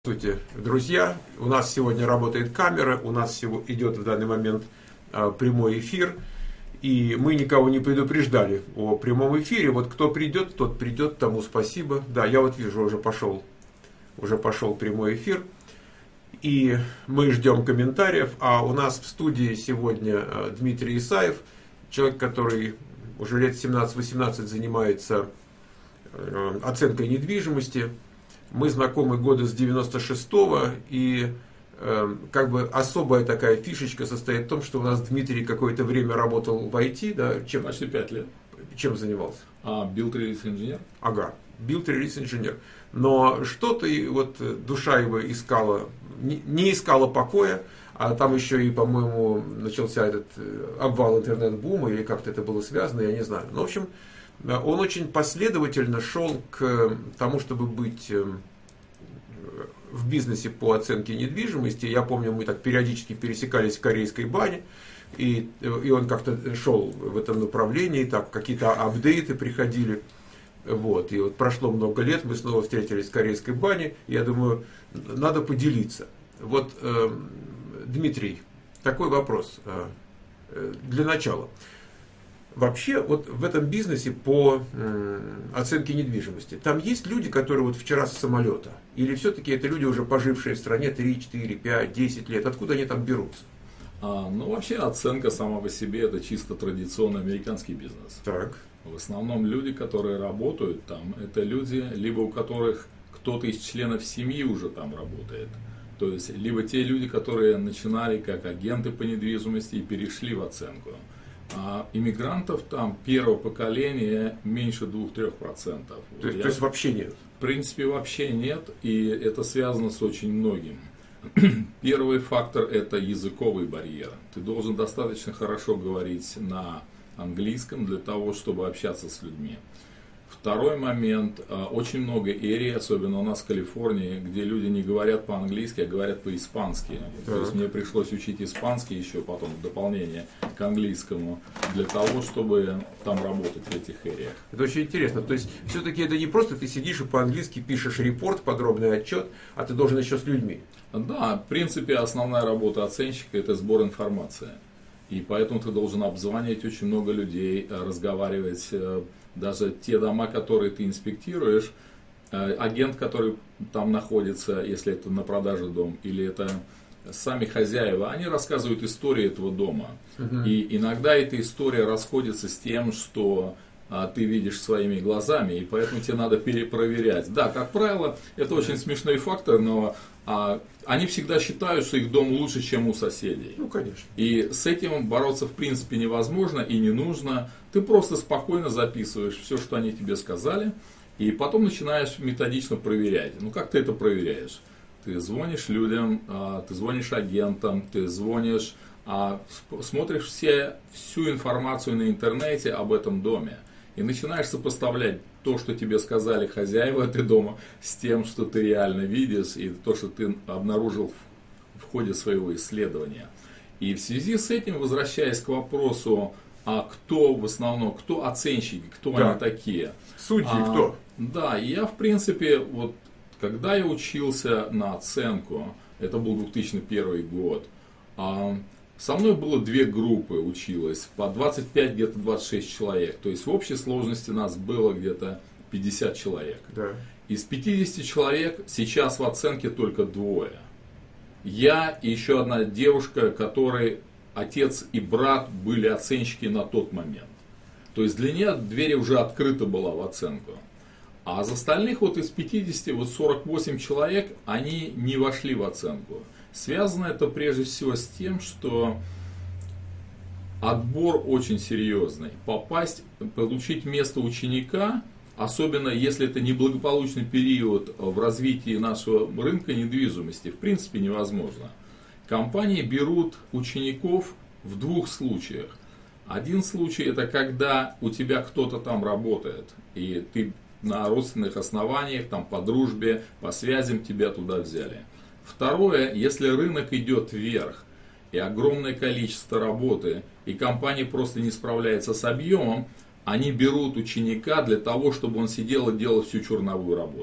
Здравствуйте, друзья! У нас сегодня работает камера, у нас идет в данный момент прямой эфир, и мы никого не предупреждали о прямом эфире. Вот кто придет, тот придет, тому спасибо. Да, я вот вижу, уже пошел прямой эфир, и мы ждем комментариев. А у нас в студии сегодня Дмитрий Исаев, человек, который уже лет 17-18 занимается оценкой недвижимости. Мы знакомы года с 96-го, и как бы особая такая фишечка состоит в том, что у нас Дмитрий какое-то время работал в IT, да? Почти 5 лет. Чем занимался? Build-релиз-инженер. Ага, build-релиз-инженер. Но что-то вот душа его искала, не искала покоя, а там еще и, по-моему, начался этот обвал интернет-бума, или как-то это было связано, я не знаю. Ну, в общем, он очень последовательно шел к тому, чтобы быть в бизнесе по оценке недвижимости. Я помню, мы так периодически пересекались в корейской бане, и он как-то шел в этом направлении, так какие-то апдейты приходили. Вот. И вот прошло много лет, мы снова встретились в корейской бане, и я думаю, надо поделиться. Вот, Дмитрий, такой вопрос для начала. Вообще, вот в этом бизнесе по оценке недвижимости, там есть люди, которые вот вчера с самолета? Или все-таки это люди, уже пожившие в стране 3, 4, 5, 10 лет? Откуда они там берутся? Вообще оценка сама по себе это чисто традиционный американский бизнес. Так. В основном люди, которые работают там, это люди, либо у которых кто-то из членов семьи уже там работает. То есть, либо те люди, которые начинали как агенты по недвижимости и перешли в оценку. А иммигрантов там первого поколения меньше 2-3%. То есть вообще нет? В принципе, вообще нет, и это связано с очень многим. Первый фактор – это языковый барьер. Ты должен достаточно хорошо говорить на английском для того, чтобы общаться с людьми. Второй момент, очень много эрий, особенно у нас в Калифорнии, где люди не говорят по-английски, а говорят по-испански. То есть мне пришлось учить испанский еще потом в дополнение к английскому, для того, чтобы там работать в этих эриях. Это очень интересно. То есть все-таки это не просто ты сидишь и по-английски пишешь репорт, подробный отчет, а ты должен еще с людьми. Да, в принципе, основная работа оценщика – это сбор информации. И поэтому ты должен обзванивать очень много людей, разговаривать. Даже те дома, которые ты инспектируешь, агент, который там находится, если это на продаже дом, или это сами хозяева, они рассказывают историю этого дома. И иногда эта история расходится с тем, что ты видишь своими глазами, и поэтому тебе надо перепроверять. Да, как правило, это очень смешной фактор, но они всегда считают, что их дом лучше, чем у соседей. Ну, конечно. И с этим бороться в принципе невозможно и не нужно. Ты просто спокойно записываешь все, что они тебе сказали, и потом начинаешь методично проверять. Ну, как ты это проверяешь? Ты звонишь людям, ты звонишь агентам, ты звонишь, смотришь всю информацию на интернете об этом доме. И начинаешь сопоставлять то, что тебе сказали хозяева этого дома, с тем, что ты реально видишь, и то, что ты обнаружил в ходе своего исследования. И в связи с этим, возвращаясь к вопросу, кто в основном, кто оценщики, кто они такие? Судьи кто? Да, я в принципе, вот когда я учился на оценку, это был 2001 год, со мной было две группы училось, по 25, где-то 26 человек. То есть в общей сложности нас было где-то 50 человек. Да. Из 50 человек сейчас в оценке только двое. Я и еще одна девушка, которой отец и брат были оценщики на тот момент. То есть для нее дверь уже открыта была в оценку. А из остальных вот из 50, вот 48 человек, они не вошли в оценку. Связано это прежде всего с тем, что отбор очень серьезный. Получить место ученика, особенно если это неблагополучный период в развитии нашего рынка недвижимости, в принципе невозможно. Компании берут учеников в двух случаях. Один случай это когда у тебя кто-то там работает, и ты на родственных основаниях, там, по дружбе, по связям тебя туда взяли. Второе, если рынок идет вверх, и огромное количество работы, и компания просто не справляется с объемом, они берут ученика для того, чтобы он сидел и делал всю черновую работу.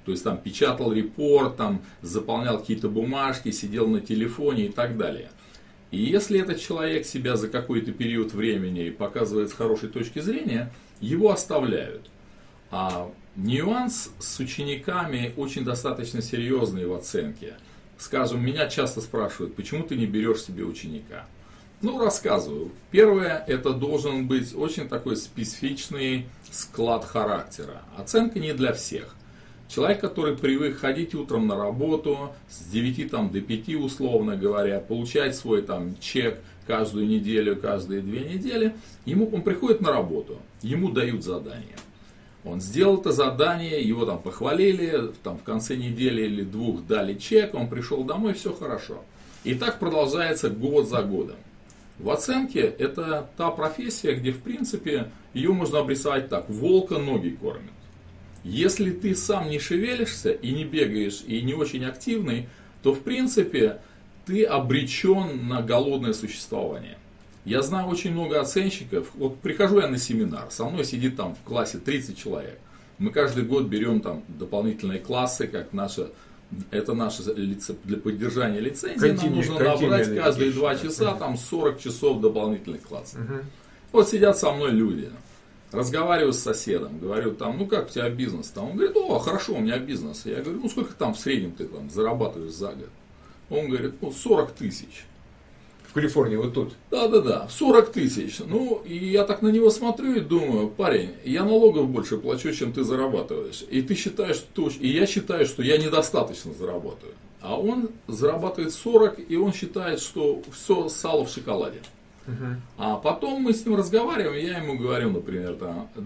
То есть там печатал репорт, там заполнял какие-то бумажки, сидел на телефоне и так далее. И если этот человек себя за какой-то период времени показывает с хорошей точки зрения, его оставляют. А нюанс с учениками очень достаточно серьезный в оценке. Скажем, меня часто спрашивают, почему ты не берешь себе ученика? Ну, рассказываю. Первое, это должен быть очень такой специфичный склад характера. Оценка не для всех. Человек, который привык ходить утром на работу, с 9 до 5, условно говоря, получать свой чек каждую неделю, каждые 2 недели, он приходит на работу, ему дают задание. Он сделал это задание, его похвалили, в конце недели или 2 дали чек, он пришел домой, все хорошо. И так продолжается год за годом. В оценке это та профессия, где в принципе ее можно обрисовать так: волка ноги кормят. Если ты сам не шевелишься и не бегаешь и не очень активный, то в принципе ты обречен на голодное существование. Я знаю очень много оценщиков. Вот прихожу я на семинар, со мной сидит в классе 30 человек. Мы каждый год берем дополнительные классы, как это наше для поддержания лицензии. Нам нужно набрать каждые 2 часа 40 часов дополнительных классов. Вот сидят со мной люди. Разговариваю с соседом, говорю, как у тебя бизнес? Он говорит, хорошо, у меня бизнес. Я говорю, сколько в среднем ты зарабатываешь за год? Он говорит, 40 тысяч. В Калифорнии, вот тут? Да, 40 тысяч. И я так на него смотрю и думаю, парень, я налогов больше плачу, чем ты зарабатываешь. И ты считаешь, что... И я считаю, что я недостаточно зарабатываю. А он зарабатывает 40, и он считает, что все сало в шоколаде. А потом мы с ним разговариваем, я ему говорю, например,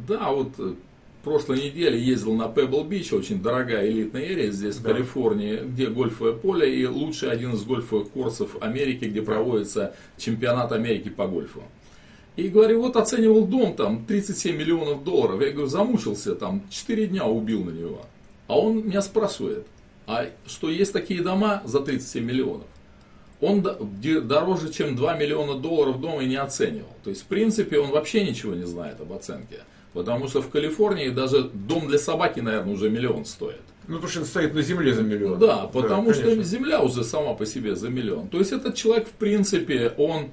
прошлой неделе ездил на Пебл-Бич, очень дорогая элитная эрия здесь, в Калифорнии, где гольфовое поле и лучший один из гольфовых курсов Америки, где проводится чемпионат Америки по гольфу. И говорю, оценивал дом, 37 миллионов долларов. Я говорю, замучился, 4 дня убил на него. А он меня спрашивает, а что есть такие дома за 37 миллионов? Он дороже, чем 2 миллиона долларов дома и не оценивал. То есть, в принципе, он вообще ничего не знает об оценке. Потому что в Калифорнии даже дом для собаки, наверное, уже миллион стоит. Потому что он стоит на земле за миллион. Да, потому что земля уже сама по себе за миллион. То есть, этот человек, в принципе,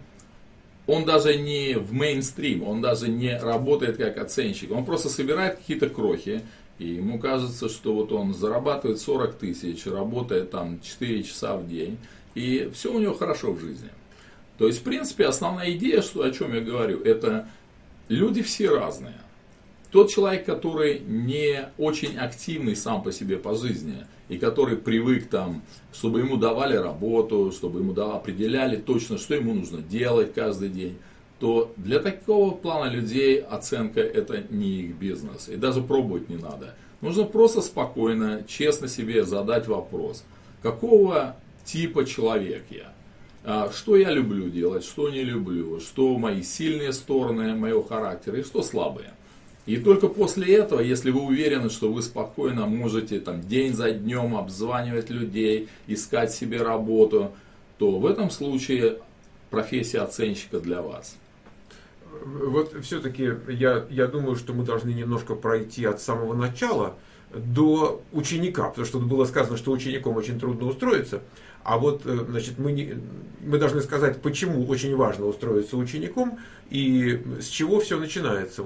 он даже не в мейнстрим, он даже не работает как оценщик. Он просто собирает какие-то крохи. И ему кажется, что он зарабатывает 40 тысяч, работает 4 часа в день. И все у него хорошо в жизни. То есть, в принципе, основная идея, о чем я говорю, это люди все разные. Тот человек, который не очень активный сам по себе по жизни, и который привык чтобы ему давали работу, чтобы ему определяли точно, что ему нужно делать каждый день, то для такого плана людей оценка это не их бизнес. И даже пробовать не надо. Нужно просто спокойно, честно себе задать вопрос. Какого типа человек я? Что я люблю делать, что не люблю, что мои сильные стороны моего характера и что слабые. И только после этого, если вы уверены, что вы спокойно можете день за днем обзванивать людей, искать себе работу, то в этом случае профессия оценщика для вас. Вот все-таки я думаю, что мы должны немножко пройти от самого начала до ученика, потому что тут было сказано, что учеником очень трудно устроиться. А мы должны сказать, почему очень важно устроиться учеником и с чего все начинается.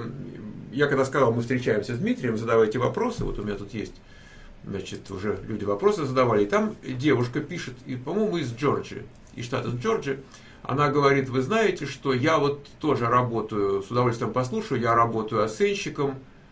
Я когда сказал, мы встречаемся с Дмитрием, задавайте вопросы, у меня тут есть, уже люди вопросы задавали, и там девушка пишет, и, по-моему, из Джорджии, из штата Джорджия, она говорит, вы знаете, что я тоже работаю, с удовольствием послушаю, я работаю оценщиком,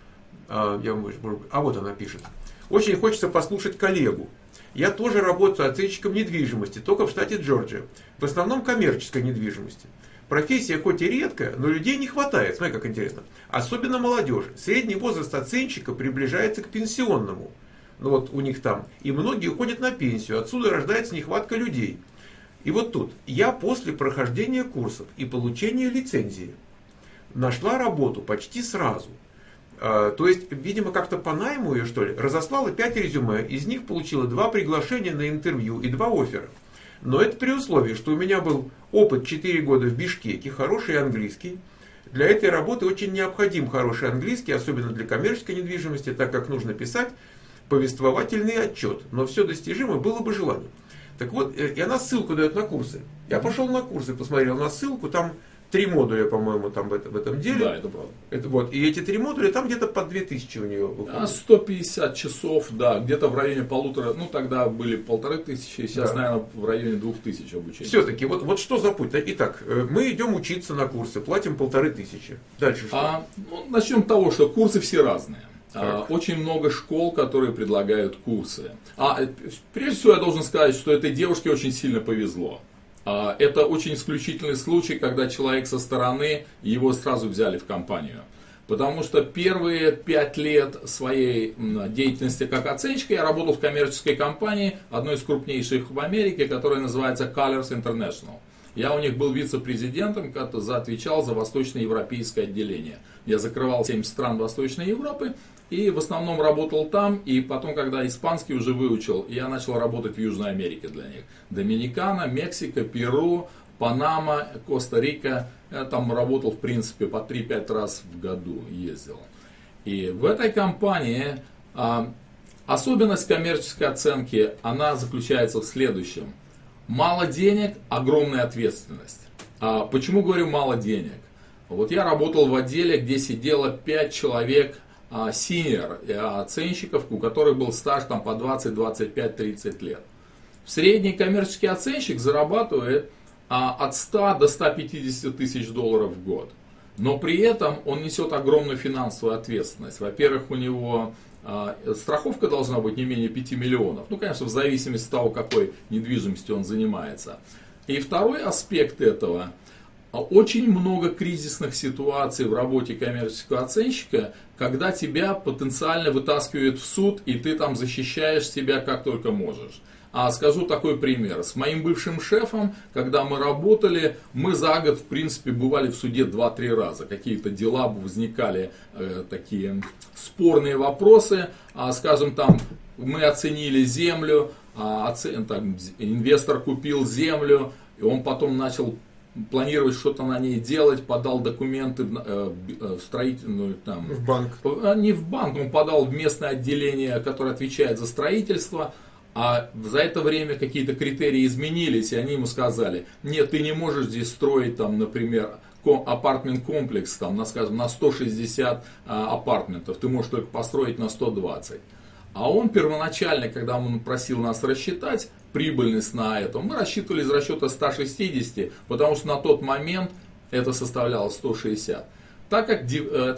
вот она пишет, очень хочется послушать коллегу. Я тоже работаю оценщиком недвижимости, только в штате Джорджия. В основном коммерческой недвижимости. Профессия хоть и редкая, но людей не хватает. Смотри, как интересно. Особенно молодежи. Средний возраст оценщика приближается к пенсионному. У них там. И многие уходят на пенсию. Отсюда рождается нехватка людей. И тут. Я после прохождения курсов и получения лицензии нашла работу почти сразу. То есть, видимо, как-то по найму ее, разослала 5 резюме, из них получила 2 приглашения на интервью и 2 оффера. Но это при условии, что у меня был опыт 4 года в Бишкеке, хороший английский. Для этой работы очень необходим хороший английский, особенно для коммерческой недвижимости, так как нужно писать повествовательный отчет, но все достижимо было бы желание. Так вот, и она ссылку дает на курсы. Я пошел на курсы, посмотрел на ссылку, там 3 модуля, по-моему, там в этом деле. Да, это правда. Вот. И эти 3 модуля, там где-то по 2000 у нее выходит. 150 часов, да, где-то в районе полутора, ну тогда были 1500, сейчас, Да. наверное, в районе 2000 обучения. Все-таки, вот что за путь? Итак, мы идем учиться на курсы, платим 1500. Дальше что? Начнем с того, что курсы все разные. Так. Очень много школ, которые предлагают курсы. Прежде всего я должен сказать, что этой девушке очень сильно повезло. Это очень исключительный случай, когда человек со стороны, его сразу взяли в компанию. Потому что первые 5 лет своей деятельности как оценщика я работал в коммерческой компании, одной из крупнейших в Америке, которая называется Colors International. Я у них был вице-президентом, который отвечал за восточноевропейское отделение. Я закрывал 7 стран Восточной Европы и в основном работал там. И потом, когда испанский уже выучил, я начал работать в Южной Америке для них. Доминикана, Мексика, Перу, Панама, Коста-Рика. Я там работал, в принципе, по 3-5 раз в году ездил. И в этой компании особенность коммерческой оценки, она заключается в следующем. Мало денег, огромная ответственность. Почему говорю мало денег? Вот я работал в отделе, где сидело 5 человек синьор оценщиков, у которых был стаж там, по 20, 25, 30 лет. Средний коммерческий оценщик зарабатывает от 100 до 150 тысяч долларов в год. Но при этом он несет огромную финансовую ответственность. Во-первых, у него страховка должна быть не менее 5 миллионов. Ну, конечно, в зависимости от того, какой недвижимостью он занимается. И второй аспект этого. Очень много кризисных ситуаций в работе коммерческого оценщика, когда тебя потенциально вытаскивают в суд, и ты там защищаешь себя как только можешь. Скажу такой пример. С моим бывшим шефом, когда мы работали, мы за год, в принципе, бывали в суде 2-3 раза. Какие-то дела возникали, такие спорные вопросы. Скажем, там мы оценили землю, инвестор купил землю, и он потом начал планировать что-то на ней делать, подал документы в строительную, там, В банк. Не в банк, он подал в местное отделение, которое отвечает за строительство. А за это время какие-то критерии изменились, и они ему сказали: нет, ты не можешь здесь строить, там, например, апартмент-комплекс там, на 160 апартментов, ты можешь только построить на 120. А он первоначально, когда он просил нас рассчитать прибыльность на это, мы рассчитывали из расчета 160, потому что на тот момент это составляло 160. Так как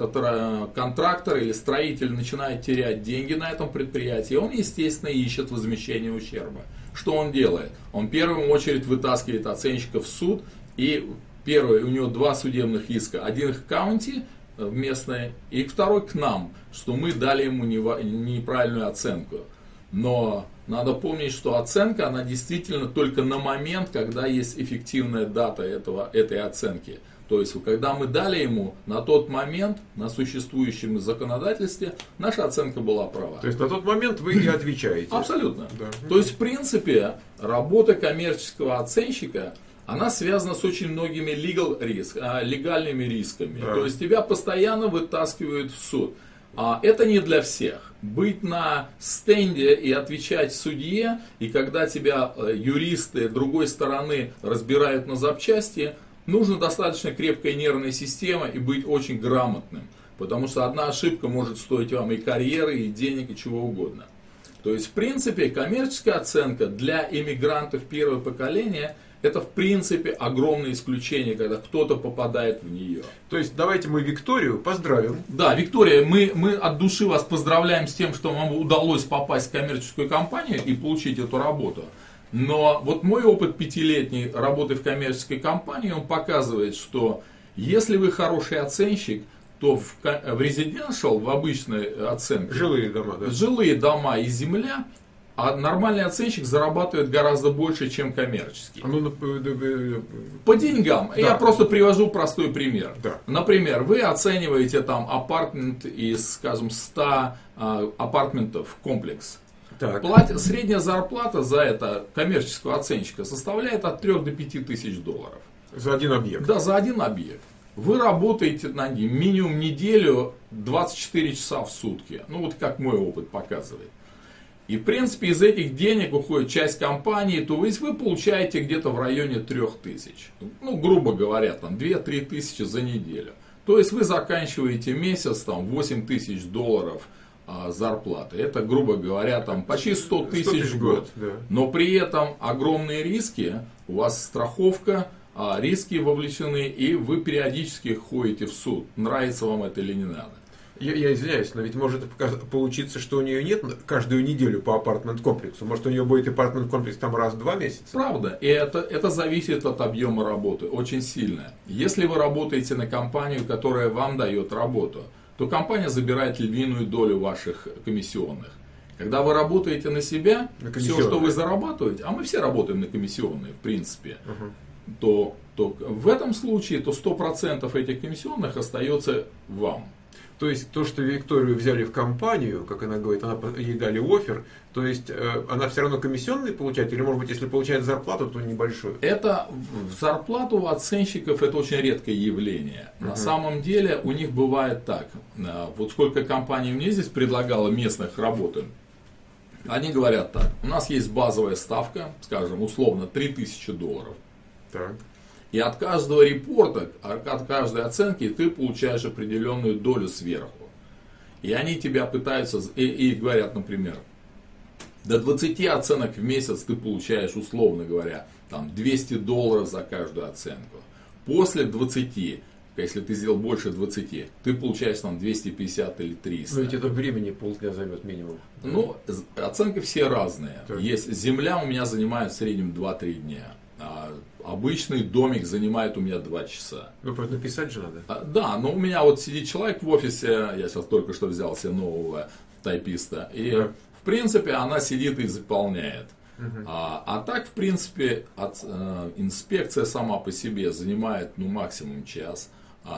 этот контрактор или строитель начинает терять деньги на этом предприятии, он, естественно, ищет возмещение ущерба. Что он делает? Он в первую очередь вытаскивает оценщика в суд. И первый, у него 2 судебных иска. Один к каунти местной, и второй к нам, что мы дали ему неправильную оценку. Но надо помнить, что оценка, она действительно только на момент, когда есть эффективная дата этой оценки. То есть, когда мы дали ему, на тот момент, на существующем законодательстве, наша оценка была права. То есть, на тот момент вы и отвечаете. Абсолютно. Да. То есть, в принципе, работа коммерческого оценщика, она связана с очень многими легальными рисками. Да. То есть, тебя постоянно вытаскивают в суд. Это не для всех. Быть на стенде и отвечать судье, и когда тебя юристы другой стороны разбирают на запчасти, нужна достаточно крепкая нервная система и быть очень грамотным. Потому что одна ошибка может стоить вам и карьеры, и денег, и чего угодно. То есть, в принципе, коммерческая оценка для иммигрантов первого поколения – это, в принципе, огромное исключение, когда кто-то попадает в нее. То есть, давайте мы Викторию поздравим. Да, Виктория, мы от души вас поздравляем с тем, что вам удалось попасть в коммерческую компанию и получить эту работу. Но вот мой опыт 5-летней работы в коммерческой компании, он показывает, что если вы хороший оценщик, то в residential, в обычной оценке, Жилые дома, да? жилые дома и земля, а нормальный оценщик зарабатывает гораздо больше, чем коммерческий. По деньгам. Да. Я просто привожу простой пример. Да. Например, вы оцениваете там апартмент из, скажем, 100 апартментов комплекс. Так. Средняя зарплата за это коммерческого оценщика составляет от 3 до 5 тысяч долларов. За один объект. Да, за один объект. Вы работаете на ним минимум неделю, 24 часа в сутки. Ну, вот как мой опыт показывает. И в принципе из этих денег уходит часть компании, то есть вы получаете где-то в районе 3000. Ну, грубо говоря, там 2-3 тысячи за неделю. То есть вы заканчиваете месяц, там, $8000 зарплаты. Это, грубо говоря, там, почти 100 тысяч в год. Да. Но при этом огромные риски, у вас страховка, риски вовлечены, и вы периодически ходите в суд. Нравится вам это или не надо. Я извиняюсь, но ведь может получиться, что у нее нет каждую неделю по апартмент-комплексу. Может, у нее будет апартмент-комплекс там раз в 2 месяца? Правда. И это зависит от объема работы очень сильно. Если вы работаете на компанию, которая вам дает работу, то компания забирает львиную долю ваших комиссионных. Когда вы работаете на себя, все, что вы зарабатываете, а мы все работаем на комиссионные, в принципе, то в этом случае то 100% этих комиссионных остается вам. То есть то, что Викторию взяли в компанию, как она говорит, ей дали оффер, то есть она все равно комиссионные получает, или может быть, если получает зарплату, то небольшую? Это зарплату у оценщиков это очень редкое явление. На самом деле у них бывает так. Вот сколько компаний мне здесь предлагало местных работы, они говорят так: у нас есть базовая ставка, скажем, условно $3000. Так. И от каждого репорта, от каждой оценки ты получаешь определенную долю сверху. И они тебя пытаются, и говорят, например, до 20 оценок в месяц ты получаешь, условно говоря, там $200 за каждую оценку. После 20, если ты сделал больше 20, ты получаешь там 250 или 300. Но ведь это времени полдня займет минимум. Ну, оценки все разные. Так. Есть земля у меня занимает в среднем 2-3 дня. Обычный домик занимает у меня 2 часа. Ну, просто написать же надо. Да, но у меня вот сидит человек в офисе, я сейчас только что взял себе нового тайписта, и в принципе она сидит и заполняет. А так, в принципе, инспекция сама по себе занимает максимум час.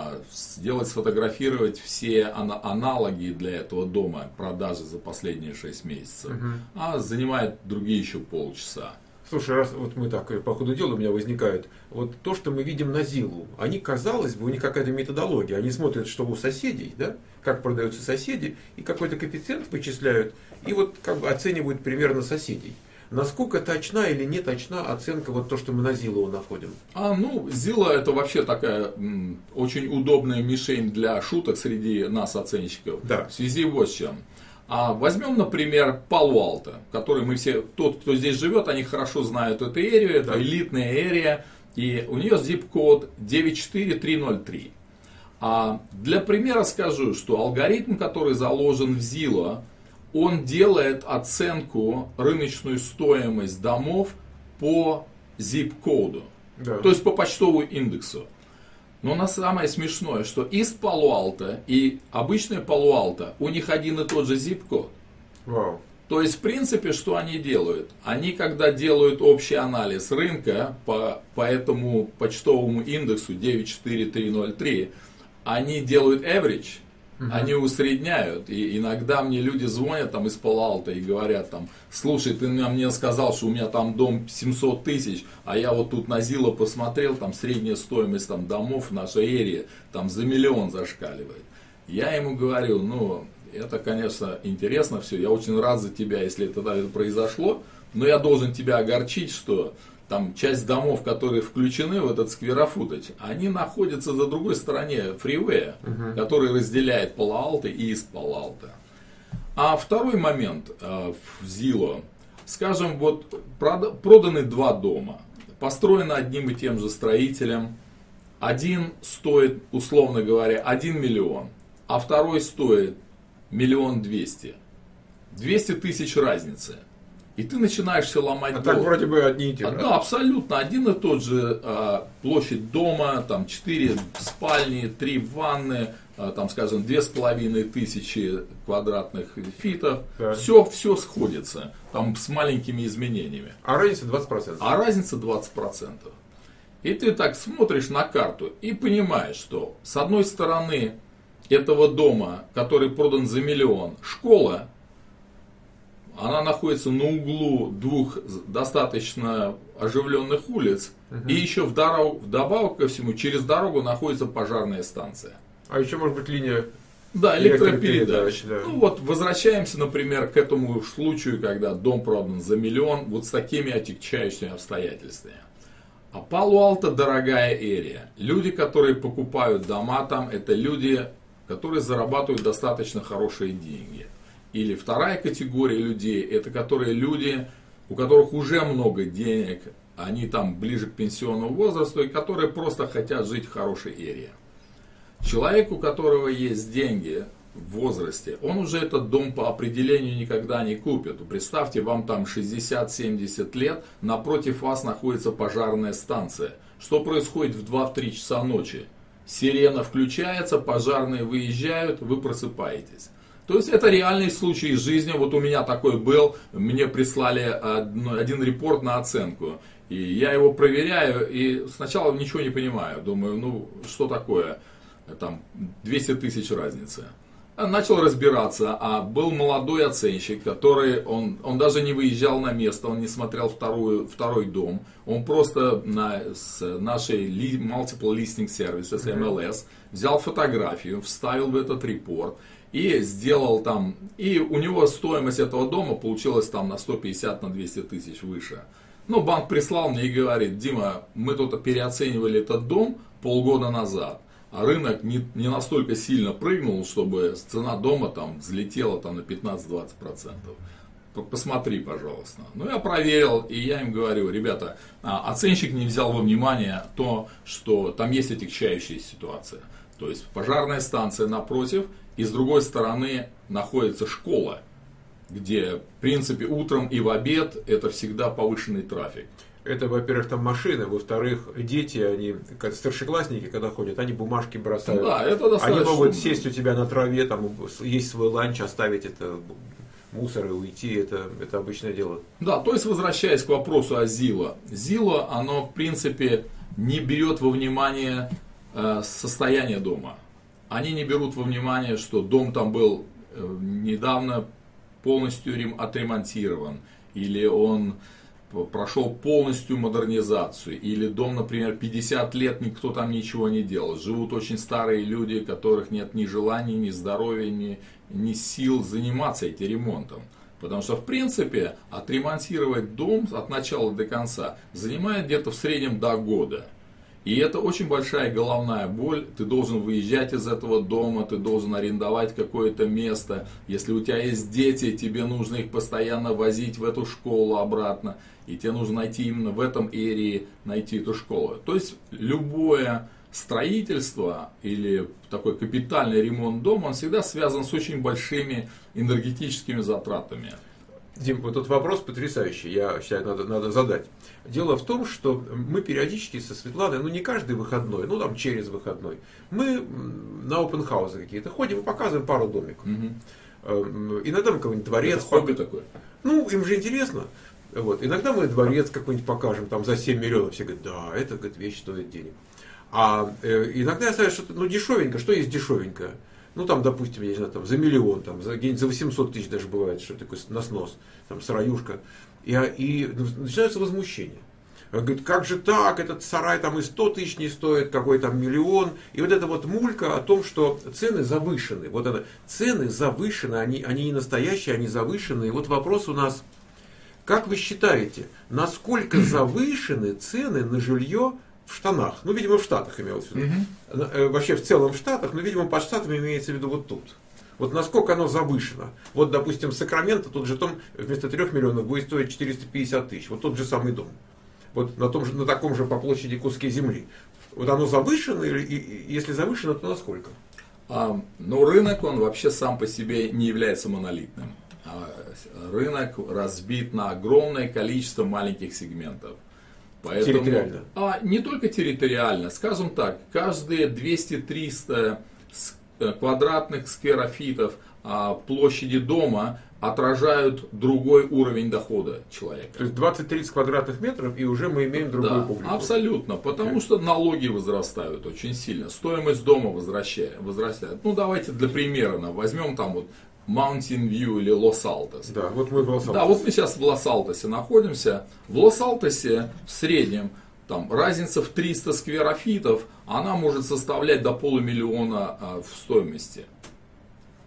Сфотографировать все аналоги для этого дома, продажи за последние 6 месяцев, занимает другие еще полчаса. Слушай, раз вот мы так по ходу дела у меня возникает, вот то, что мы видим на Зиллу, они, казалось бы, у них какая-то методология, они смотрят, что у соседей, да, как продаются соседи, и какой-то коэффициент вычисляют, и вот как бы оценивают примерно соседей. Насколько точна или не точна оценка, вот то, что мы на Зиллу находим? Zillow это вообще такая очень удобная мишень для шуток среди нас, оценщиков. Да. В связи вот с чем. Возьмем, например, Пало-Алто, который мы все, тот, кто здесь живет, они хорошо знают эту эрию, это элитная эрия, и у нее zip-код 94303. Для примера скажу, что алгоритм, который заложен в Zillow, он делает оценку рыночную стоимость домов по zip-коду, то есть по почтовому индексу. Но самое смешное, что из Пало-Алто и обычное Пало-Алто, у них один и тот же zip-код. Вау. То есть, в принципе, что они делают? Они, когда делают общий анализ рынка по этому почтовому индексу 94303, они делают average, они усредняют. И иногда мне люди звонят там из Пало-Алто и говорят там: слушай, ты мне сказал, что у меня там дом 700 тысяч, а я вот тут на Zillow посмотрел, там средняя стоимость там домов в нашей эрии там за $1 миллион зашкаливает. Я ему говорю: это, конечно, интересно все, я очень рад за тебя, если это произошло, но я должен тебя огорчить, что там часть домов, которые включены в этот скверофутаж, они находятся за другой стороне фривея, который разделяет Пало-Алто и из Пало-Алто. А второй момент в Zillow, скажем, вот проданы 2 дома, построены одним и тем же строителем, один стоит, условно говоря, 1 миллион, а второй стоит 1 200 000. 200 тысяч разницы. И ты начинаешь все ломать дом. Так вроде бы одни и те же. Да, абсолютно. Один и тот же площадь дома, там 4 спальни, 3 ванны, там, скажем, 2500 квадратных фитов. Да. Все сходится. Там с маленькими изменениями. А разница 20%. А разница 20%. И ты так смотришь на карту и понимаешь, что с одной стороны этого дома, который продан за $1 миллион, школа, она находится на углу 2 достаточно оживленных улиц. И еще вдобавок ко всему, через дорогу находится пожарная станция. А еще может быть линия Да, электропередач. Да. Ну вот возвращаемся, например, к этому случаю, когда дом продан за 1 миллион, вот с такими отягчающими обстоятельствами. А Пало-Алто дорогая эрия. Люди, которые покупают дома там, это люди, которые зарабатывают достаточно хорошие деньги. Или вторая категория людей, это которые люди, у которых уже много денег, они там ближе к пенсионному возрасту, и которые просто хотят жить в хорошей эрии. Человек, у которого есть деньги в возрасте, он уже этот дом по определению никогда не купит. Представьте, вам там 60-70 лет, напротив вас находится пожарная станция. Что происходит в 2-3 часа ночи? Сирена включается, пожарные выезжают, вы просыпаетесь. То есть это реальный случай из жизни. Вот у меня такой был, мне прислали один репорт на оценку. И я его проверяю, и сначала ничего не понимаю. Думаю, ну что такое? Там 200 тысяч разницы. Начал разбираться, а был молодой оценщик, который, он даже не выезжал на место, он не смотрел второй дом, он просто с нашей Multiple Listing Services, MLS, взял фотографию, вставил в этот репорт и сделал там, и у него стоимость этого дома получилась там на 150-200 тысяч выше. Но банк прислал мне и говорит: Дима, мы тут переоценивали этот дом полгода назад. А рынок не настолько сильно прыгнул, чтобы цена дома там взлетела там, на 15-20%. Посмотри, пожалуйста. Ну, я проверил, и я им говорю: ребята, оценщик не взял во внимание то, что там есть отягчающая ситуация. То есть пожарная станция напротив, и с другой стороны находится школа, где, в принципе, утром и в обед это всегда повышенный трафик. Это, во-первых, там машины, во-вторых, дети, они, как старшеклассники, когда ходят, они бумажки бросают. Да, это достаточно. Они могут сесть у тебя на траве, там, есть свой ланч, оставить это мусор и уйти, это обычное дело. Да, то есть, возвращаясь к вопросу о Zillow. Zillow, оно, в принципе, не берет во внимание состояние дома. Они не берут во внимание, что дом там был недавно полностью отремонтирован, или он прошел полностью модернизацию, или дом, например, 50 лет никто там ничего не делал. Живут очень старые люди, у которых нет ни желания, ни здоровья, ни сил заниматься этим ремонтом. Потому что, в принципе, отремонтировать дом от начала до конца занимает где-то в среднем до года. И это очень большая головная боль. Ты должен выезжать из этого дома, ты должен арендовать какое-то место. Если у тебя есть дети, тебе нужно их постоянно возить в эту школу обратно. И тебе нужно найти именно в этом эрии, найти эту школу. То есть любое строительство или такой капитальный ремонт дома, он всегда связан с очень большими энергетическими затратами. Дим, вот тут вопрос потрясающий, я считаю, надо задать. Дело в том, что мы периодически со Светланой, ну не каждый выходной, ну там через выходной, мы на open house какие-то ходим и показываем пару домиков. Угу. Иногда мы какой-нибудь дворец. Это хобби такое. Ну, им же интересно. Вот. Иногда мы дворец какой-нибудь покажем, там за 7 миллионов. Все говорят, да, это, говорит, вещь стоит денег. А иногда я ставлю что-то, ну, дешевенько. Что есть дешевенькое? Ну, там, допустим, я не знаю, там, за 1 миллион, там, за 800 тысяч даже бывает, что такое на снос, там, сараюшка. И начинается возмущение. Говорит, как же так, этот сарай там и 100 тысяч не стоит, какой там миллион. И вот эта вот мулька о том, что цены завышены. Вот это, цены завышены, они не настоящие, они завышены. И вот вопрос у нас, как вы считаете, насколько завышены цены на жилье в штанах? Ну, видимо, в Штатах имелось в виду. Вообще в целом в Штатах, но, видимо, под Штатами имеется в виду вот тут. Вот насколько оно завышено. Вот, допустим, Сакраменто, тот же дом вместо 3 миллионов будет стоить 450 тысяч. Вот тот же самый дом. Вот на таком же по площади куске земли. Вот оно завышено, и если завышено, то насколько? Но рынок, он вообще сам по себе не является монолитным. Рынок разбит на огромное количество маленьких сегментов. Поэтому, территориально? Не только территориально. Скажем так, каждые 200-300 квадратных скверофитов площади дома отражают другой уровень дохода человека. То есть 20-30 квадратных метров, и уже мы имеем другую публику. Абсолютно, потому что налоги возрастают очень сильно, стоимость дома возрастает. Ну, давайте для примера возьмем там вот Mountain View или Лос-Алтос. Да, вот мы в Лос-Алтосе. Да, вот мы сейчас в Лос-Алтосе находимся. В Лос-Алтосе в среднем там разница в 300 скверофитов, она может составлять до $500 000 в стоимости.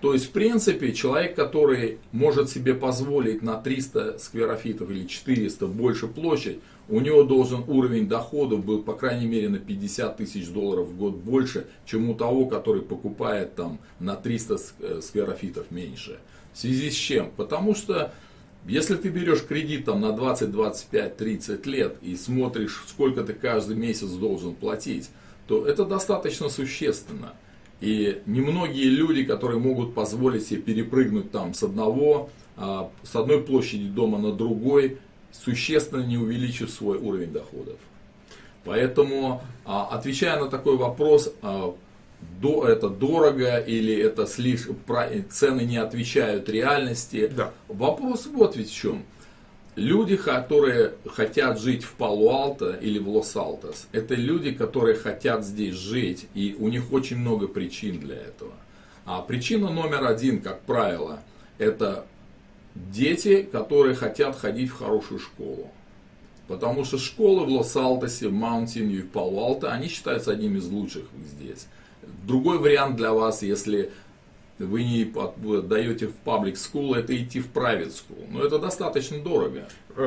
То есть, в принципе, человек, который может себе позволить на 300 скверофитов или 400 больше площадь, у него должен уровень доходов был, по крайней мере, на 50 тысяч долларов в год больше, чем у того, который покупает там на 300 скверофитов меньше. В связи с чем? Потому что, если ты берешь кредит там, на 20, 25, 30 лет и смотришь, сколько ты каждый месяц должен платить, то это достаточно существенно. И немногие люди, которые могут позволить себе перепрыгнуть там, с одной площади дома на другой, существенно не увеличив свой уровень доходов. Поэтому, отвечая на такой вопрос, это дорого или это слишком, цены не отвечают реальности, Да. Вопрос вот ведь в чем. Люди, которые хотят жить в Пало-Алто или в Лос-Алтос, это люди, которые хотят здесь жить, и у них очень много причин для этого. А причина номер один, как правило, это дети, которые хотят ходить в хорошую школу. Потому что школы в Лос-Алтосе, в Маунтин-Вью и в Пало-Алто, они считаются одними из лучших здесь. Другой вариант для вас, если вы не даете в public school, это идти в private school. Но это достаточно дорого.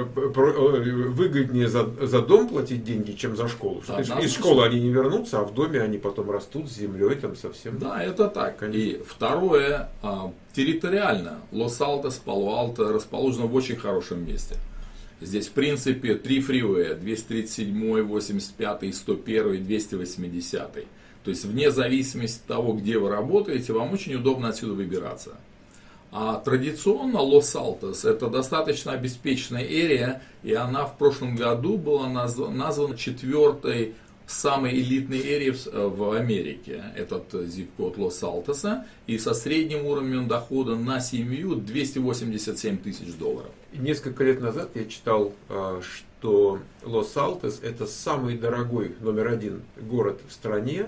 Выгоднее за дом платить деньги, чем за школу. Из школы они не вернутся, а в доме они потом растут с землей там совсем. Да, это так. Конечно. И второе, территориально. Лос-Алтос, Пало-Алто расположено в очень хорошем месте. Здесь, в принципе, 3 фривея: 237, 85, 101, 280. То есть, вне зависимости от того, где вы работаете, вам очень удобно отсюда выбираться. А традиционно Лос-Алтос это достаточно обеспеченная эрия, и она в прошлом году была названа 4-й самой элитной эрией в Америке. Этот zip-код Лос-Алтоса, и со средним уровнем дохода на семью 287 тысяч долларов. Несколько лет назад я читал, что Лос-Алтос это самый дорогой, номер 1 город в стране,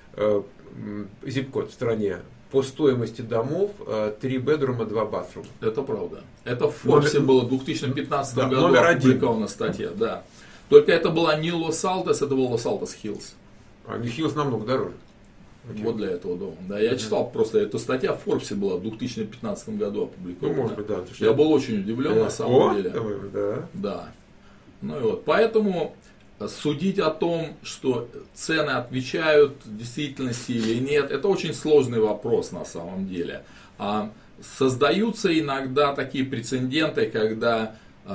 zip-код в стране, по стоимости домов 3 бедрума, 2 батрума. Это правда. Это в Форбсе было в 2015 году номер 1. опубликована статья. Да. Только это была не Лос-Алтос, это был Лос-Алтос Хиллз. А Хиллз намного дороже. Вот для этого дома. Да, я читал просто, эта статья в Форбсе была в 2015 году опубликована. Ну, может быть, да. Я был очень удивлен на самом деле. Да. Да. Ну и вот, поэтому судить о том, что цены отвечают действительности или нет, это очень сложный вопрос на самом деле. Создаются иногда такие прецеденты, когда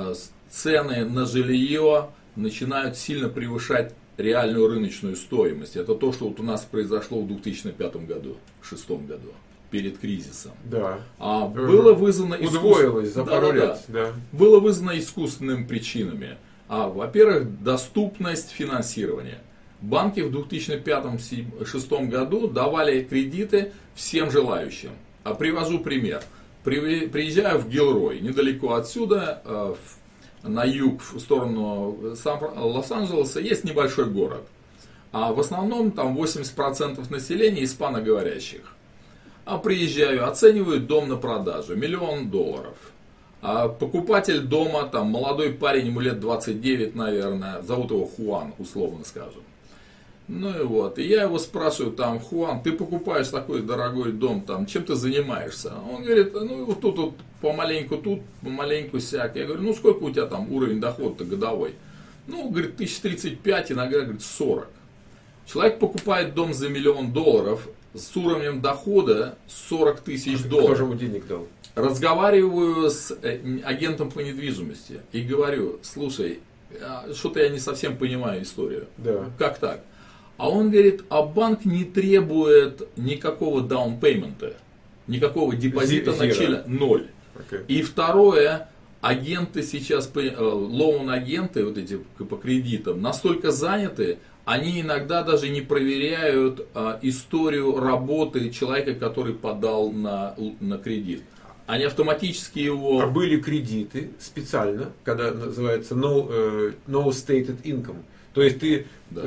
цены на жилье начинают сильно превышать реальную рыночную стоимость. Это то, что вот у нас произошло в 2005 году, в 2006 году, перед кризисом. Да. Было вызвано удвоилось за пару лет. Да. Было вызвано искусственными причинами. Во-первых, доступность финансирования. Банки в 2005-2006 году давали кредиты всем желающим. Привожу пример. Приезжаю в Гилрой, недалеко отсюда, на юг, в сторону Лос-Анджелеса, есть небольшой город. В основном там 80% населения испаноговорящих. Приезжаю, оцениваю дом на продажу, $1 миллион. Покупатель дома, там молодой парень, ему лет 29, наверное, зовут его Хуан, условно скажем. Ну и вот, и я его спрашиваю, там, Хуан, ты покупаешь такой дорогой дом, там, чем ты занимаешься? Он говорит, ну вот тут помаленьку сяк. Я говорю, ну сколько у тебя там уровень дохода годовой? Ну, говорит, 1035, иногда, говорит, 40. Человек покупает дом за $1 миллион с уровнем дохода 40 тысяч долларов. Кто же ему денег дал? Разговариваю с агентом по недвижимости и говорю, слушай, что-то я не совсем понимаю историю. Да. Как так? А он говорит, банк не требует никакого даунпеймента, никакого депозита начала 0. Okay. И второе, агенты сейчас, лоун-агенты вот эти по кредитам, настолько заняты, они иногда даже не проверяют историю работы человека, который подал на кредит. Они автоматически его... были кредиты специально, когда называется no stated income. То есть ты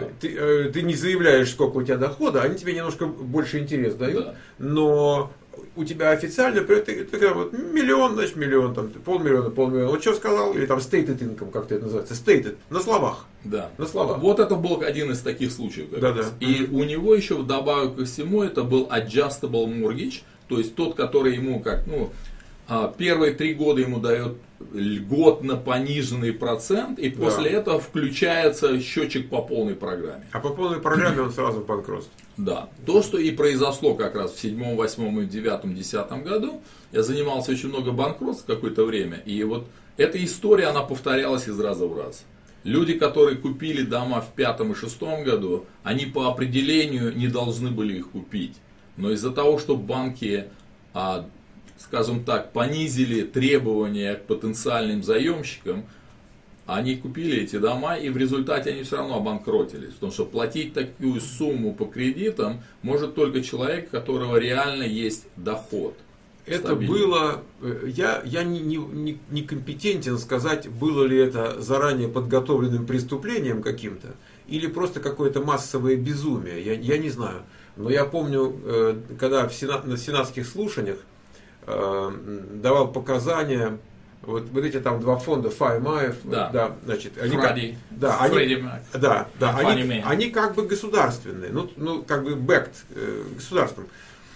не заявляешь, сколько у тебя дохода, они тебе немножко больше интерес дают, но у тебя официально ты вот миллион, значит миллион, там, полмиллиона. Вот что сказал, или там stated income, как это называется, stated, на словах. Да. На словах. Вот это был один из таких случаев. Да. И у него еще вдобавок ко всему это был adjustable mortgage, То есть тот, который ему первые 3 года ему дает льготно пониженный процент, и после этого включается счетчик по полной программе. А по полной программе он сразу в банкротстве. Да. То, что и произошло как раз в 7, 8, 9, 10 году. Я занимался очень много банкротств какое-то время. И вот эта история, она повторялась из раза в раз. Люди, которые купили дома в 5 и 6 году, они по определению не должны были их купить. Но из-за того, что банки, скажем так, понизили требования к потенциальным заемщикам, они купили эти дома, и в результате они все равно обанкротились. Потому что платить такую сумму по кредитам может только человек, у которого реально есть доход. Это стабильный. было, я не компетентен сказать, было ли это заранее подготовленным преступлением каким-то, или просто какое-то массовое безумие, я не знаю. Но я помню, когда на сенатских слушаниях давал показания, вот эти там 2 фонда, FIMAF, значит, они как бы государственные, ну как бы backed государством,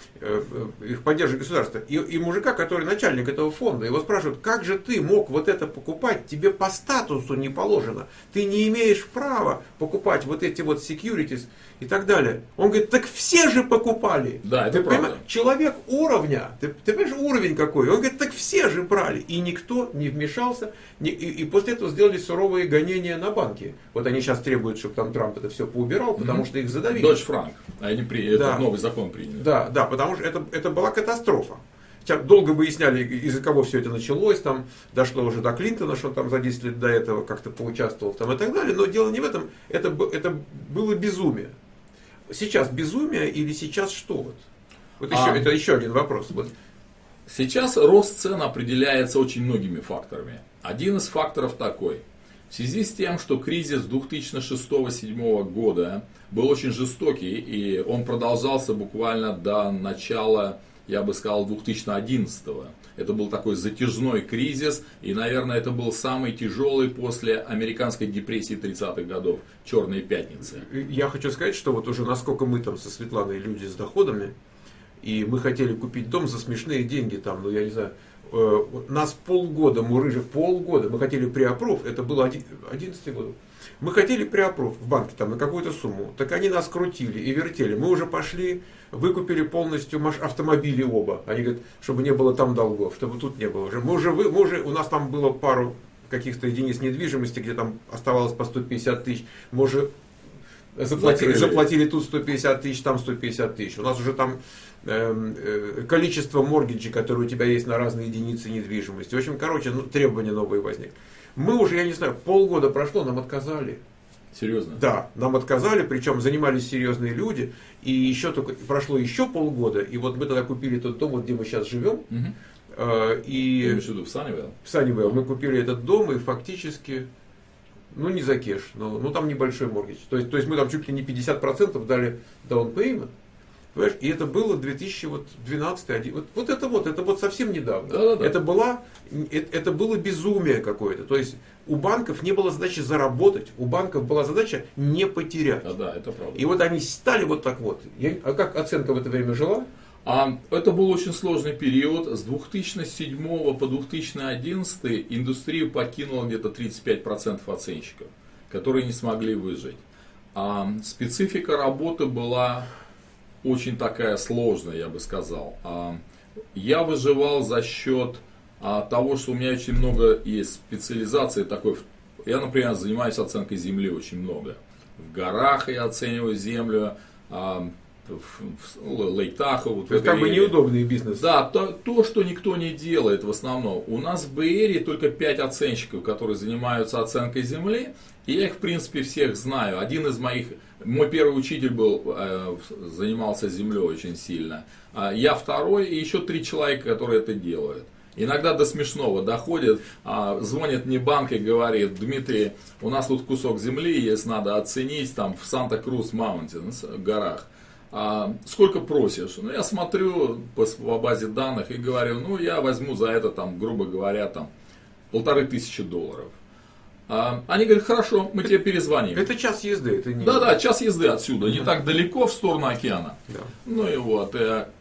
их поддерживает государство. И мужика, который начальник этого фонда, его спрашивают, как же ты мог вот это покупать, тебе по статусу не положено, ты не имеешь права покупать вот эти вот securities и так далее. Он говорит, так все же покупали. Да, это правда. Человек уровня, ты понимаешь, уровень какой? Он говорит, так все же брали. И никто не вмешался. И после этого сделали суровые гонения на банки. Вот они сейчас требуют, чтобы там Трамп это все поубирал, потому что их задавили. Додж-Франк. Это новый закон приняли. Да, потому что это была катастрофа. Долго выясняли, из-за кого все это началось, там дошло уже до Клинтона, что он там за 10 лет до этого как-то поучаствовал там, и так далее. Но дело не в этом, это было безумие. Сейчас безумие или сейчас что? Это еще один вопрос. Сейчас рост цен определяется очень многими факторами. Один из факторов такой. В связи с тем, что кризис 2006-2007 года был очень жестокий, и он продолжался буквально до начала, я бы сказал, 2011 -го. Это был такой затяжной кризис, и, наверное, это был самый тяжелый после американской депрессии 30-х годов, черные пятницы. Я хочу сказать, что вот уже насколько мы там со Светланой люди с доходами, и мы хотели купить дом за смешные деньги, там, ну я не знаю, нас полгода, мы хотели преапрув, это было 11 год. Мы хотели преапрув в банке там, на какую-то сумму. Так они нас крутили и вертели. Мы уже пошли, выкупили полностью автомобили оба. Они говорят, чтобы не было там долгов, чтобы тут не было. У нас там было пару каких-то единиц недвижимости, где там оставалось по 150 тысяч. Мы уже заплатили тут 150 тысяч, там 150 тысяч. У нас уже там количество моргиджей, которые у тебя есть на разные единицы недвижимости. В общем, требования новые возникли. Мы уже, я не знаю, полгода прошло, нам отказали. Серьезно? Да, нам отказали, причем занимались серьезные люди. И еще только прошло еще полгода, и вот мы тогда купили тот дом, вот где мы сейчас живем. И я имею в виду в Саннивейл? В Саннивейл. Мы купили этот дом, и фактически, не за кеш, но там небольшой моргидж. То есть мы там чуть ли не 50% дали down payment. Понимаешь? И это было 2012 вот это совсем недавно. Да. Это было безумие какое-то. То есть у банков не было задачи заработать, у банков была задача не потерять. Да, это правда. И вот они стали вот так вот. А как оценка в это время жила? Это был очень сложный период. С 2007 по 2011 индустрию покинуло где-то 35% оценщиков, которые не смогли выжить. Специфика работы была очень такая сложная, я бы сказал. Я выживал за счет того, что у меня очень много есть специализации такой. Я, например, занимаюсь оценкой земли очень много. В горах я оцениваю землю, в Лейк-Тахо. То есть как бы неудобный бизнес. Да, то, что никто не делает в основном. У нас в Бэй-Эрии только 5 оценщиков, которые занимаются оценкой земли. И я их, в принципе, всех знаю. Мой первый учитель занимался землей очень сильно. Я второй, и еще 3 человека, которые это делают. Иногда до смешного доходит, звонит мне банк и говорит: Дмитрий, у нас тут кусок земли есть, надо оценить там в Санта-Крус Маунтинс, в горах. Сколько просишь? Я смотрю по базе данных и говорю, я возьму за это, там, грубо говоря, там, $1500. Они говорят, хорошо, мы тебе перезвоним. Это час езды. Да, час езды отсюда, не так далеко в сторону океана. Да. Ну и вот.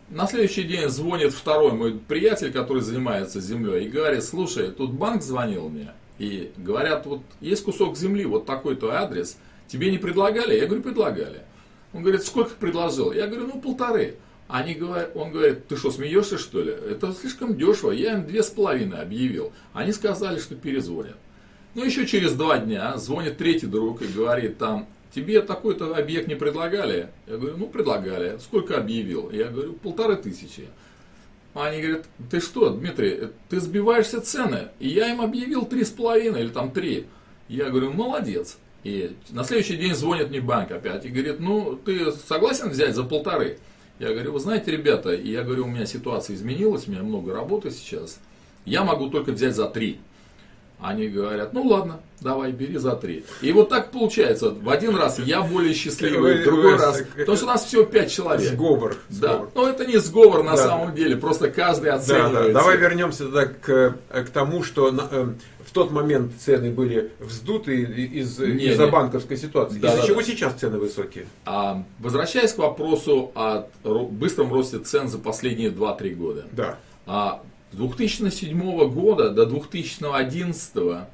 На следующий день звонит второй мой приятель, который занимается землей, и говорит: слушай, тут банк звонил мне, и говорят, вот есть кусок земли, вот такой-то адрес, тебе не предлагали? Я говорю, предлагали. Он говорит, сколько предложил? Я говорю, 1,5. Он говорит, ты что, смеешься, что ли? Это слишком дешево, я им 2,5 объявил. Они сказали, что перезвонят. Еще через 2 дня звонит третий друг и говорит, там, тебе такой-то объект не предлагали? Я говорю, предлагали. Сколько объявил? Я говорю, 1500. Они говорят, ты что, Дмитрий, ты сбиваешься цены. И я им объявил 3,5 или там 3. Я говорю, молодец. И на следующий день звонит мне банк опять и говорит, ты согласен взять за 1,5? Я говорю, вы знаете, ребята, я говорю, у меня ситуация изменилась, у меня много работы сейчас, я могу только взять за 3. Они говорят, ладно, давай, бери за 3. И вот так получается, в один раз я более счастливый, в другой раз, потому что у нас всего 5 человек. Сговор. Да, это не сговор на самом деле, просто каждый оценивает. Давай вернемся тогда к тому, что в тот момент цены были вздуты из-за банковской ситуации. Из-за чего сейчас цены высокие? Возвращаясь к вопросу о быстром росте цен за последние 2-3 года. Да. С 2007 года до 2011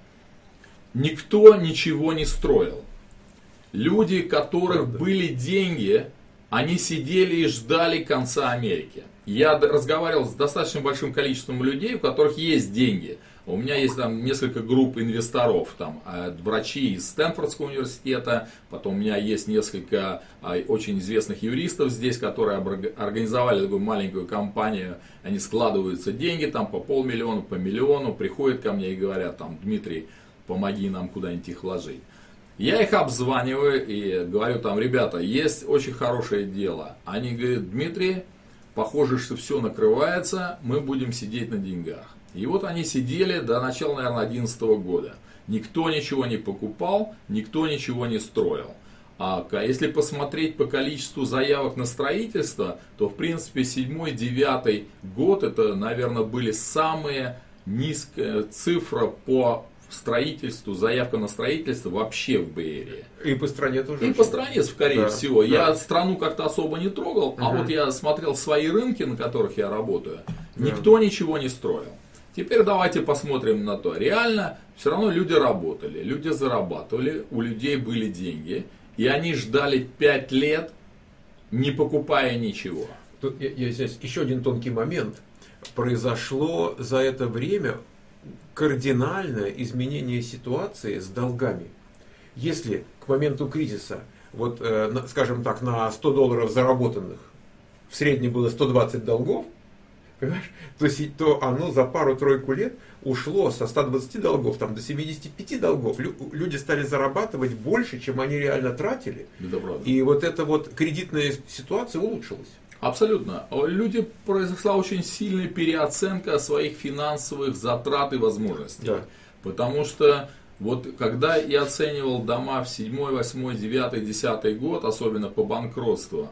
никто ничего не строил. Люди, у которых были деньги, они сидели и ждали конца Америки. Я разговаривал с достаточно большим количеством людей, у которых есть деньги. У меня есть там несколько групп инвесторов, там врачи из Стэнфордского университета, потом у меня есть несколько очень известных юристов здесь, которые организовали такую маленькую компанию, они складываются деньги там по 500 000, по 1 000 000, приходят ко мне и говорят, там, Дмитрий, помоги нам куда-нибудь их вложить. Я их обзваниваю и говорю, там, ребята, есть очень хорошее дело. Они говорят, Дмитрий, похоже, что все накрывается, мы будем сидеть на деньгах. И вот они сидели до начала, наверное, 2011 года. Никто ничего не покупал, никто ничего не строил. А если посмотреть по количеству заявок на строительство, то, в принципе, 7-9 год, это, наверное, были самые низкая цифра по строительству, заявка на строительство вообще в Бэй-Эрии. И по стране тоже. И по стране, скорее всего. Да. Я страну как-то особо не трогал, а вот я смотрел свои рынки, на которых я работаю, никто ничего не строил. Теперь давайте посмотрим на то. Реально, все равно люди работали, люди зарабатывали, у людей были деньги, и они ждали 5 лет, не покупая ничего. Тут здесь еще один тонкий момент. Произошло за это время кардинальное изменение ситуации с долгами. Если к моменту кризиса, вот, скажем так, на $100 заработанных в среднем было 120 долгов, то оно за пару-тройку лет ушло со 120 долгов там, до 75 долгов. Люди стали зарабатывать больше, чем они реально тратили. И вот эта вот кредитная ситуация улучшилась. Абсолютно. Произошла очень сильная переоценка своих финансовых затрат и возможностей. Да. Потому что вот когда я оценивал дома в 7, 8, 9, 10 год, особенно по банкротству,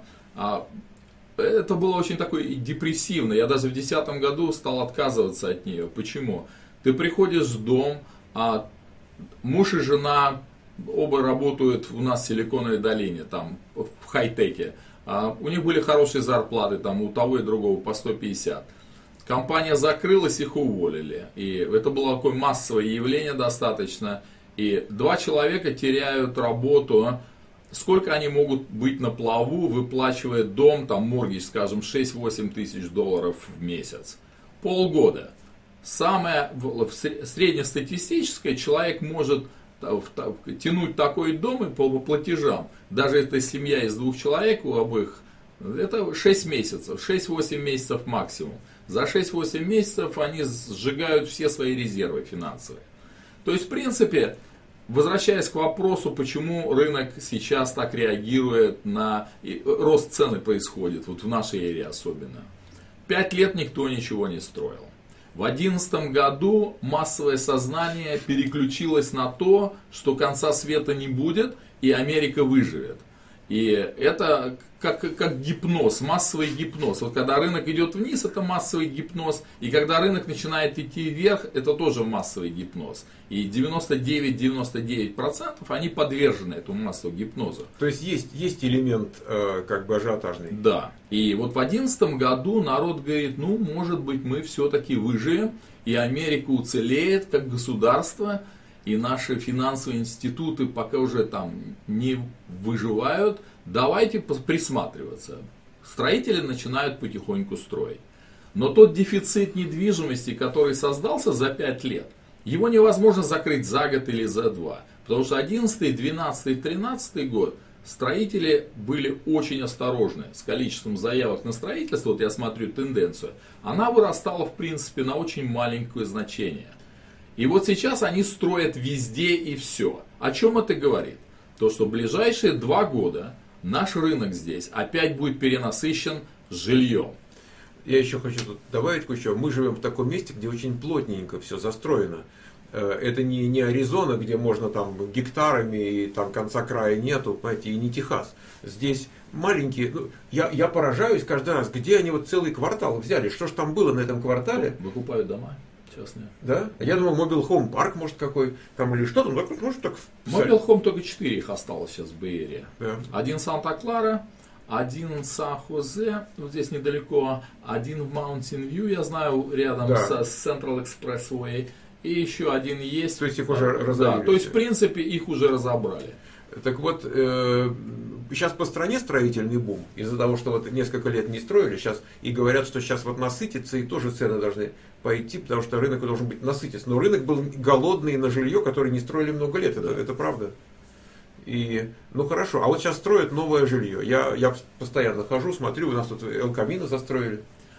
это было очень такое депрессивно. Я даже в 2010 году стал отказываться от нее. Почему? Ты приходишь в дом, а муж и жена оба работают у нас в Силиконовой долине, там в хай-теке. У них были хорошие зарплаты, там у того и другого по 150. Компания закрылась, их уволили. И это было такое массовое явление достаточно. И 2 человека теряют работу. Сколько они могут быть на плаву, выплачивая дом, там моргидж, скажем, 6-8 тысяч долларов в месяц? Полгода. Самое среднестатистическое, человек может тянуть такой дом и по платежам. Даже если семья из 2 человек у обоих, это 6 месяцев, 6-8 месяцев максимум. За 6-8 месяцев они сжигают все свои резервы финансовые. То есть, в принципе, возвращаясь к вопросу, почему рынок сейчас так реагирует на рост цены происходит, вот в нашей эре особенно. 5 лет никто ничего не строил. В 2011 году массовое сознание переключилось на то, что конца света не будет и Америка выживет. И это как гипноз, массовый гипноз. Вот когда рынок идет вниз, это массовый гипноз. И когда рынок начинает идти вверх, это тоже массовый гипноз. И 99-99% они подвержены этому массовому гипнозу. То есть есть элемент как бы ажиотажный. Да. И вот в 2011 году народ говорит, ну, может быть, мы все-таки выживем, и Америка уцелеет как государство, и наши финансовые институты пока уже там не выживают, давайте присматриваться. Строители начинают потихоньку строить. Но тот дефицит недвижимости, который создался за 5 лет, его невозможно закрыть за год или за 2. Потому что 11, 12, 13 год строители были очень осторожны с количеством заявок на строительство. Вот я смотрю тенденцию. Она вырастала в принципе на очень маленькое значение. И вот сейчас они строят везде и все. О чем это говорит? То, что в ближайшие 2 года наш рынок здесь опять будет перенасыщен жильем. Я еще хочу тут добавить кое-что. Мы живем в таком месте, где очень плотненько все застроено. Это не Аризона, где можно там гектарами и там конца края нету, понимаете, и не Техас. Здесь маленькие. Ну, я поражаюсь каждый раз, где они вот целый квартал взяли. Что ж там было на этом квартале? Выкупают дома частные. Да? Я думал, Mobile Home парк, может, какой там или что там. Может, так. Mobile Home только 4 их осталось сейчас в Бэй-Эре. Да. Один в Санта-Клара, один в Сан-Хозе, вот здесь недалеко, один в Маунтин-Вью, я знаю, рядом Да. с Central Expressway, и еще один есть. То есть их уже разобрали. Да, то есть в принципе их уже разобрали. Так вот, сейчас по стране строительный бум, из-за того, что вот несколько лет не строили, сейчас и говорят, что сейчас вот насытится, и тоже цены должны пойти, потому что рынок должен быть насытиться. Но рынок был голодный на жилье, которое не строили много лет, это правда. И, ну хорошо, а вот сейчас строят новое жилье. Я постоянно хожу, смотрю, у нас тут Эл Камино застроили.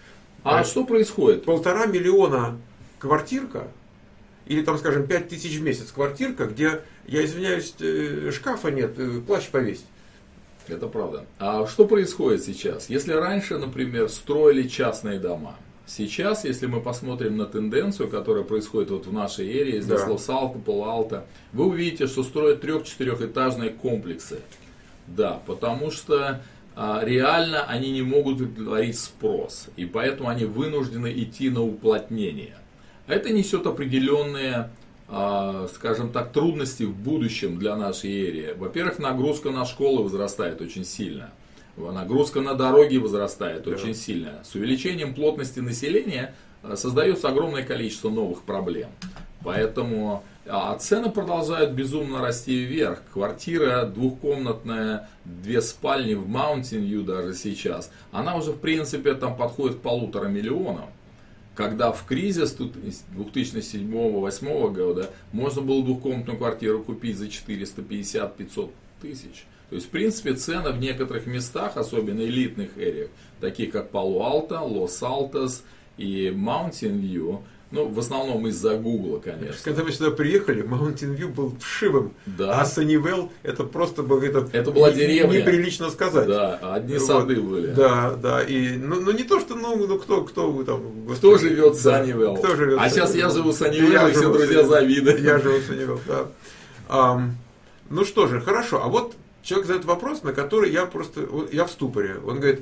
А что происходит? 1,5 миллиона квартирка, или там, скажем, 5000 в месяц квартирка, где, я извиняюсь, шкафа нет, плащ повесить. Это правда. А что происходит сейчас? Если раньше, например, строили частные дома, сейчас, если мы посмотрим на тенденцию, которая происходит вот в нашей эре, здесь Да. Лос-Алто, Пало-Алто, вы увидите, что строят 3-4-этажные комплексы. Да, потому что реально они не могут удовлетворить спрос, и поэтому они вынуждены идти на уплотнение. Это несет определенные, скажем так, трудности в будущем для нашей эры. Во-первых, нагрузка на школы возрастает очень сильно. Нагрузка на дороги возрастает очень сильно. С увеличением плотности населения создается огромное количество новых проблем. Поэтому цены продолжают безумно расти вверх. Квартира двухкомнатная, 2 спальни в Маунтин-Вью даже сейчас, она уже в принципе там подходит к 1,5 миллиона. Когда в кризис 2007-2008 года можно было двухкомнатную квартиру купить за 450-500 тысяч. То есть, в принципе, цены в некоторых местах, особенно элитных эриях, таких как Пало-Алто, Лос-Алтос и Маунтин-Вью, ну, в основном из-за Гугла, конечно. Когда мы сюда приехали, Маунтин-Вью был вшивым, Да. а Саннивелл это просто было Это была деревня. неприлично сказать. Да, одни сады были. Да, да. И, ну не то, что кто вы там. Кто живет в Саннивелл? Кто живет А в сейчас Саннивелл? я живу в Саннивелл, и все друзья завидуют. Я живу в Саннивелл, да. Ну что же, хорошо. А вот человек задает вопрос, на который я в ступоре. Он говорит: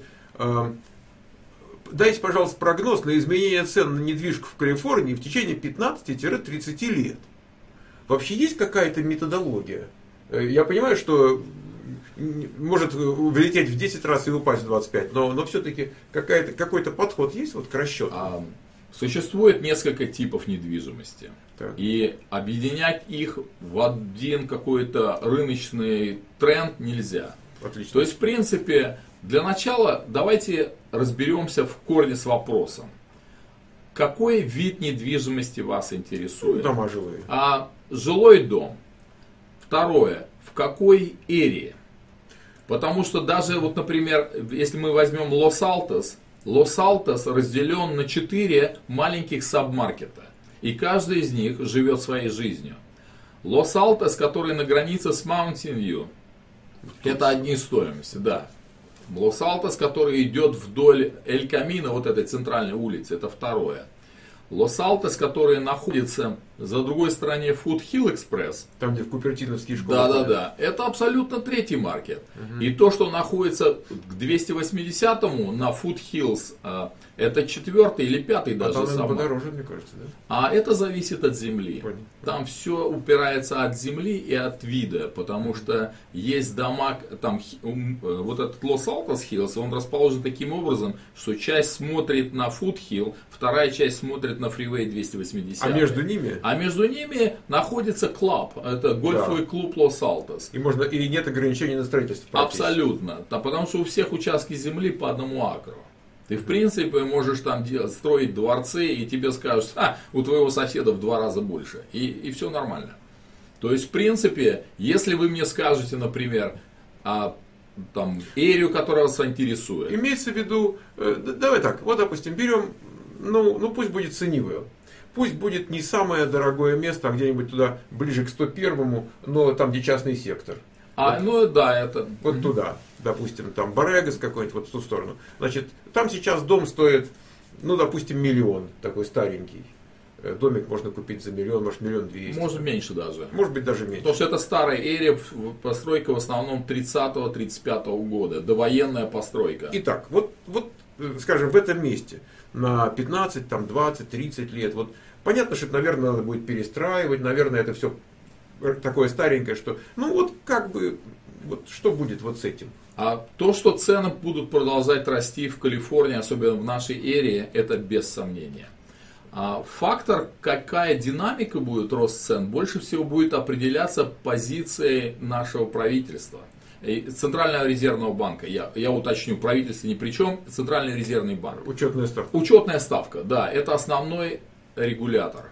дайте, пожалуйста, прогноз на изменение цен на недвижку в Калифорнии в течение 15-30 лет. Вообще есть какая-то методология? Я понимаю, что может влететь в 10 раз и упасть в 25, но все-таки какой-то подход есть вот к расчету? Существует несколько типов недвижимости. Так. И объединять их в один какой-то рыночный тренд нельзя. Отлично. То есть, в принципе, для начала давайте разберемся в корне с вопросом. Какой вид недвижимости вас интересует? Дома жилые. Жилой дом. Второе. В какой эре? Потому что даже, вот, например, если мы возьмем Лос-Алтос, Лос-Алтос разделен на 4 маленьких сабмаркета. И каждый из них живет своей жизнью. Лос-Алтос, который на границе с Маунтин-Вью, это одни стоимости, да. Лос-Алтос, который идет вдоль Эль-Камино, вот этой центральной улицы, это второе. Лос-Алтос, который находится за другой стороне Foothill Express. Там, где в Купертиновские школы. Да. Это абсолютно третий маркет. И то, что находится к 280-му на Foothills, это 4-й или 5-й даже там, самый. Подороже, мне кажется, да? А это зависит от земли. Понятно. Там все упирается от земли и от вида, потому что есть дома, там вот этот Лос-Алтос Хиллс, он расположен таким образом, что часть смотрит на Футхилл, вторая часть смотрит на фривей 280. А между ними? А между ними находится клуб, это гольфовый клуб Лос-Алтос. И нет ограничений на строительство. Абсолютно, да, потому что у всех участки земли по одному акру. Ты, в принципе, можешь там строить дворцы, и тебе скажут, у твоего соседа в 2 раза больше. И все нормально. То есть, в принципе, если вы мне скажете, например, там, эрию, которая вас интересует. Имеется в виду, давай так, вот, допустим, берем, пусть будет Саннивейл. Пусть будет не самое дорогое место, а где-нибудь туда, ближе к 101-му, но там, где частный сектор. Это... Вот туда, допустим, там Борегас какой-нибудь, вот в ту сторону. Значит, там сейчас дом стоит, допустим, 1 миллион, такой старенький. Домик можно купить за 1 миллион, может 1 200 000. Может меньше даже. Может быть даже меньше. Потому что это старая эрия, постройка в основном 30-35 года, довоенная постройка. Итак, вот, скажем, в этом месте на 15, там, 20, 30 лет, вот понятно, что, наверное, надо будет перестраивать, наверное, это все такое старенькое, что, что будет вот с этим? А то, что цены будут продолжать расти в Калифорнии, особенно в нашей эрии, это без сомнения. А фактор, какая динамика будет рост цен, больше всего будет определяться позицией нашего правительства. И Центрального резервного банка. Я уточню, правительство ни при чем, Центральный резервный банк. Учетная ставка. Учетная ставка, да, это основной регулятор.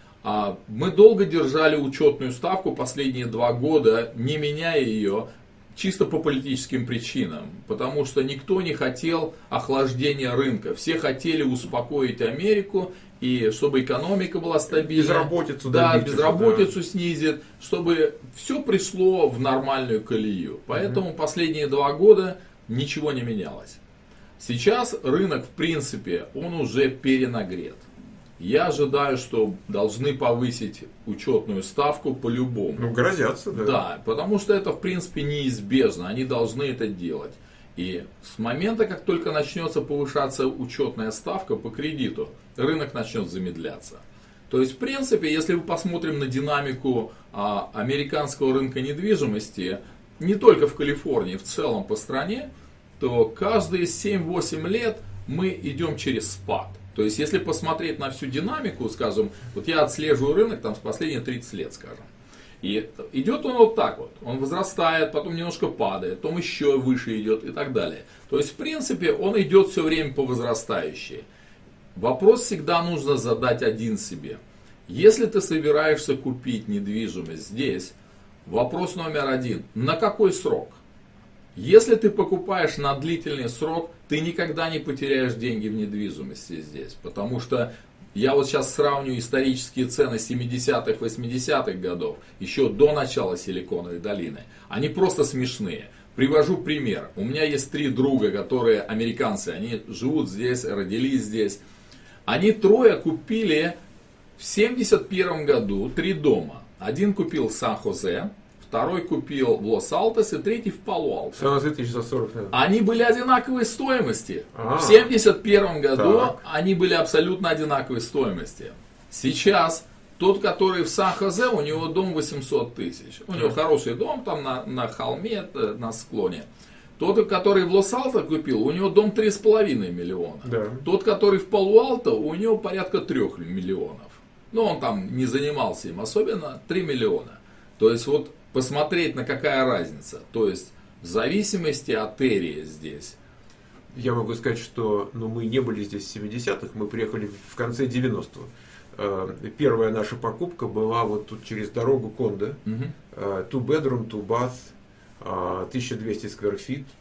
Мы долго держали учетную ставку последние 2 года, не меняя ее, чисто по политическим причинам. Потому что никто не хотел охлаждения рынка. Все хотели успокоить Америку, и чтобы экономика была стабильной. Безработицу безработицу снизит, чтобы все пришло в нормальную колею. Поэтому последние 2 года ничего не менялось. Сейчас рынок, в принципе, он уже перенагрет. Я ожидаю, что должны повысить учетную ставку по-любому. Грозятся, да. Да, потому что это, в принципе, неизбежно. Они должны это делать. И с момента, как только начнется повышаться учетная ставка по кредиту, рынок начнет замедляться. То есть, в принципе, если мы посмотрим на динамику американского рынка недвижимости, не только в Калифорнии, в целом по стране, то каждые 7-8 лет мы идем через спад. То есть, если посмотреть на всю динамику, скажем, вот я отслеживаю рынок там, с последние 30 лет, скажем. И идет он вот так вот. Он возрастает, потом немножко падает, потом еще выше идет и так далее. То есть, в принципе, он идет все время по возрастающей. Вопрос всегда нужно задать один себе. Если ты собираешься купить недвижимость здесь, вопрос номер 1. На какой срок? Если ты покупаешь на длительный срок, ты никогда не потеряешь деньги в недвижимости здесь. Потому что я вот сейчас сравниваю исторические цены 70-х, 80-х годов, еще до начала Силиконовой долины. Они просто смешные. Привожу пример. У меня есть 3 друга, которые американцы, они живут здесь, родились здесь. Они 3 купили в 71 году 3 дома. Один купил в Сан-Хосе, 2 купил в Лос-Алтос и 3 в Пало-Алто. Сан-Хосе 1140, наверное. Они были одинаковой стоимости. В 71 году они были абсолютно одинаковой стоимости. Сейчас тот, который в Сан-Хосе, у него дом 800 тысяч. У него хороший дом там на холме, на склоне. Тот, который в Лос-Алто купил, у него дом 3,5 миллиона. Да. Тот, который в Пало-Алто, у него порядка 3 миллионов. Но он там не занимался им особенно, 3 миллиона. То есть вот посмотреть, на какая разница. То есть в зависимости от эрии здесь. Я могу сказать, что мы не были здесь в 70-х, мы приехали в конце 90-го. Первая наша покупка была вот тут через дорогу Кондо. 2 bedroom, 2 bath, 1200 square feet.